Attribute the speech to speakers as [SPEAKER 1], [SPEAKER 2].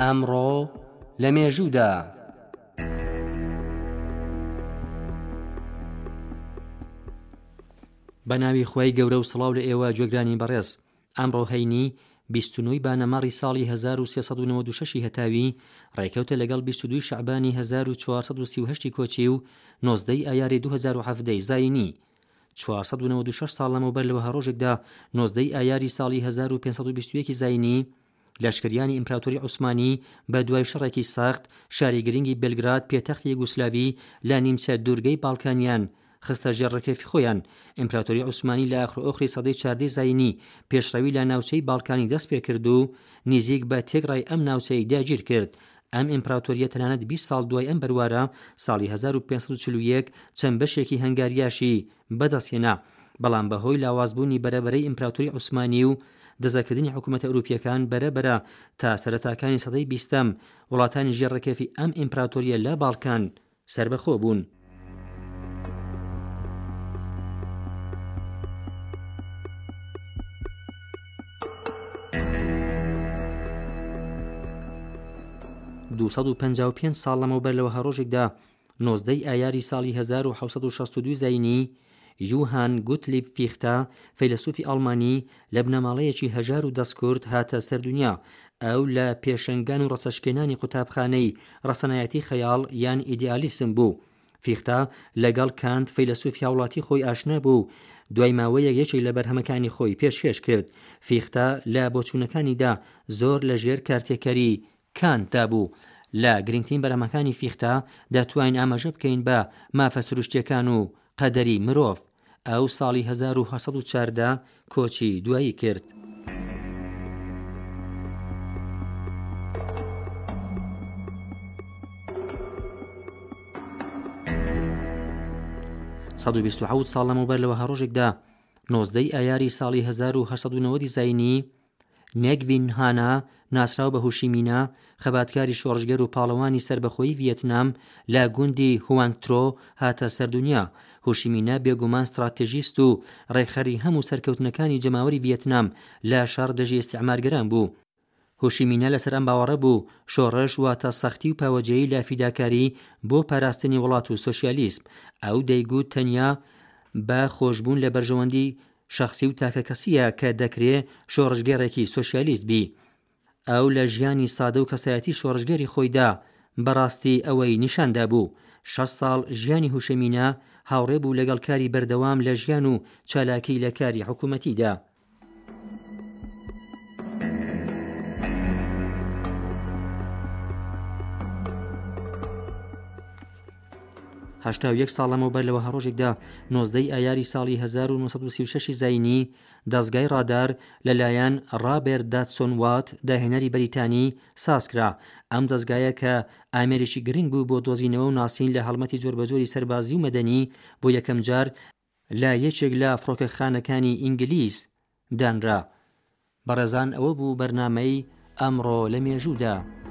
[SPEAKER 1] ئەمڕۆ لە مێژوودا بە ناوی خۆی گەورە و سڵاو لە ئێوە گوێگرانی بەڕێز. ئەمڕۆ هەینی 29 بانەماڕی ساڵی 1396 هەتاوی ڕێکەوتە لەگەڵ 22 شەعبانی 1438 کۆچی و 19 ئایاری 2017 زاینی. 496 ساڵ لەمەوبەر لەوە هەڕۆژێکدا 19 ئایاری ساڵی 1521 زاینی لەشکریانی ئیمپراتۆری عوسمانی بە دوای شەڕێکی ساخت شاری گرنگی بێلگراد پێتەختی یوگۆسلاڤی لە نیمچە دوورگەی باڵکانیان خستە ژێڕەکەفی خۆیان. ئیمپراتۆری عوسمانی لە ئاخر سەدەی 14 زاینی پێشڕەوی لە ناوچەی باڵکانی دەست پێ کرد و نزیک بە تێگڕای ئەم ناوچەی داگیر کرد. ئەم ئیمپراتۆریە تەنانەت 20 ساڵ دوای ئەم بەروارە ساڵی 1541 چەند بەشێکی هەنگاریاشی بەدەستهێنا، بەڵام بەهۆی لاوازبوونی بەرەبەرەی ئیمپراتۆری عوسمانی و دەزەکردنی حکوومەتە ئەوروپیەکان بەرەبەرە تا سەرەتاکانی سەدەی 20ەم وڵاتانی ژێڕەکەفی ئەم ئیمپراتۆریە لە باڵکان سەربەخۆ بوون. دووسەد و 55 ساڵ لەمەوبەر لەوە هەڕۆژێکدا 19 ئایاری ساڵی 1762 زاینی یوهان گوتلیب فیختە فەیلسوفی ئەڵمانی لە بنەماڵەیەکی هەژار و دەستکورد هاتە سەردونیا. ئەو لە پێشەنگان و ڕەچەشکێنانی قوتابخانەی ڕەسەنایەتی خەیاڵ یان ئیدئالیسم بوو. فیختە لەگەڵ کانت فەیلسوفی هاوڵاتی خۆی ئاشنا بوو. دوای ماوەیە یەکێک لە بەرهەمەکانی خۆی پێشکەش کرد. فیختە لە بۆچوونەکانیدا زۆر لەژێر کارتێکەری کانتدا بوو. لە گرنگترین بەرهەمەکانی فیختە دەتوانین ئاماژە بکەین بە مافە سروشتیەکان و قەدەری مرۆڤ. ئەو ساڵی 1914 کۆچی دوایی کرد. سەد و 27 ساڵ لەمەوبەر لەوە هەڕۆژێکدا 19 ئایاری ساڵی 1890 زاینی نێگڤین هانا ناسراو بە هوشیمینە خەباتکاری شۆڕژگەر و پاڵەوانی سربەخۆیی ڤیەتنام لە گوندی هوانگترۆ هاتە سەردونیا. هوشیمینە بێگومان استراتێژیست و ڕێکخەری هەموو سەرکەوتنەکانی جەماوەری ڤیەتنام لە شەڕ دژی ئیستیعمارگەران بوو. هوشیمینە لەسەر ئەم باوەڕە بوو شۆڕش واتە سەختی و پاوەجێی لە فیداکاری بۆ پاراستنی وڵات و سۆشیالیسم. ئەو دەیگوت تەنیا بە خۆشبوون لە بەرژەوەندی شخصی و تاکە کەسیە کە دەکرێت شۆڕژگەرێکی سۆشیالیست بی. ئەو لە ژیانی سادە و کەسایەتی شۆڕژگەری خۆیدا بەڕاستی ئەوەی نیشاندا بوو. 6 ساڵ ژیانی هوشیمینە هاوڕێ بوو لەگەڵ کاری بەردەوام لە ژیان و چالاکی لە کاری حکوومەتیدا. هەشتا و یەک ساڵ لەمەوبەر لەوە هەڕۆژێکدا 19 ئایاری ساڵی 1936 زاینی دەستگای ڕادار لەلایەن ڕابێرت داتسۆن وات داهێنەری بەریتانی سازکرا. ئەم دەستگایە کە ئامێرێکی گرنگ بوو بۆ دۆزینەوە و ناسین لە هەڵمەتی جۆربەجۆری سەربازی و مەدەنی بۆ یەکەم جار لە یەکێک لە فڕۆکەخانەکانی ئینگلیز دانرا. بەڕێزان ئەوە بوو بەرنامەی ئەمڕۆ لە مێژوودا.